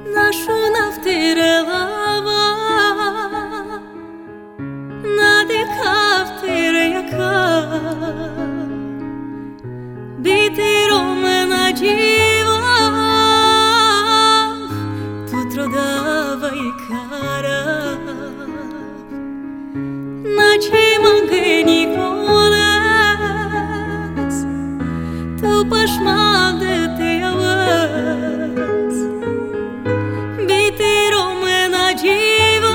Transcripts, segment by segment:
Нашу навтирелава, надикавтиряка, biti romena dživa, tu trodava i kara, naći mangeni kones, tu paš mande te javas, biti romena dživa,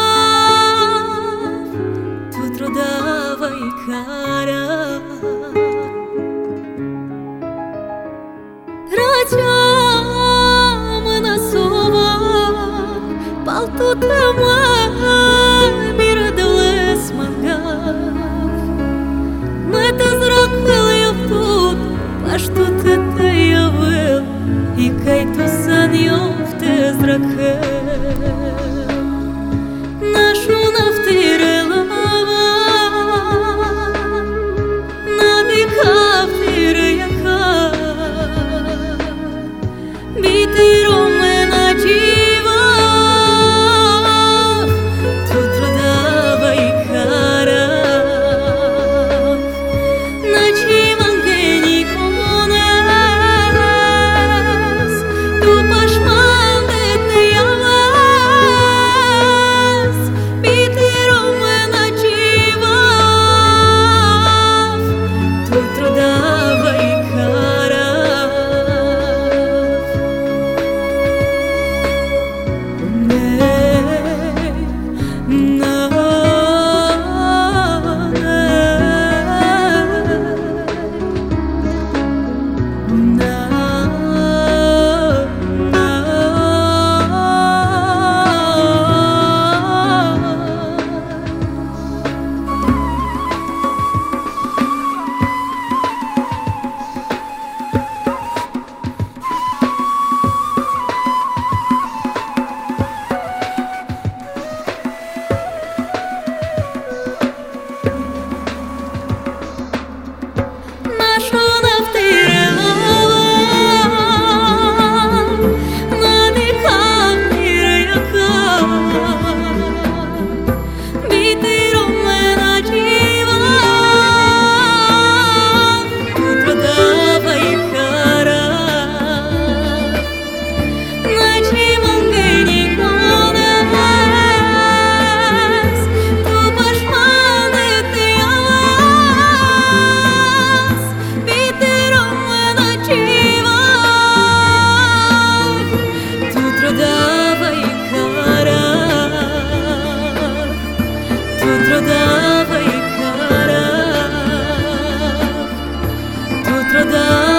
tu trodava i kara. Rađamna sova, paltuta mi radile smagav. Meta zrakvil je тут, pa što te javil, i kaj tu san jov te zrakel. Našu naftirelava, nadikavtirjaka, biti romena dživa, tu trodava i kara. Naći mangeni kones, tu paš mande te javas, biti romena dživa, tu trodava i kara. Нашу навтирелава, надикавтиряка, biti romena dživa, tu trodava i kara. Naći mangeni kones, tu baš mande te javas, biti romena dživa, tu trodava i kara, tu trodava i kara, tu trodava.